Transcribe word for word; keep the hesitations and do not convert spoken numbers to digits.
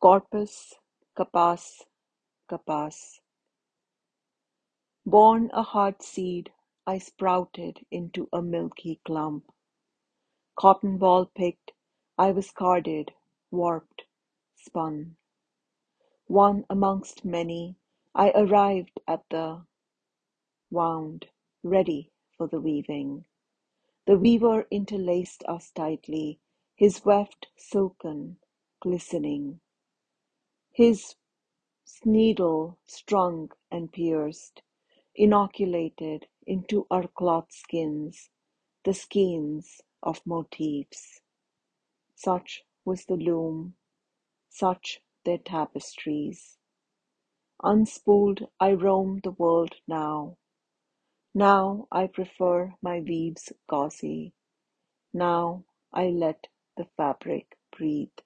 Corpus capace capace. Born a hard seed, I sprouted into a milky clump. Cotton ball picked, I was carded, warped, spun. One amongst many, I arrived at the wound, ready for the weaving. The weaver interlaced us tightly, his weft silken, glistening. His needle strung and pierced, inoculated into our cloth skins, the skeins of motifs. Such was the loom, such their tapestries. Unspooled I roam the world now. Now I prefer my weaves gauzy. Now I let the fabric breathe.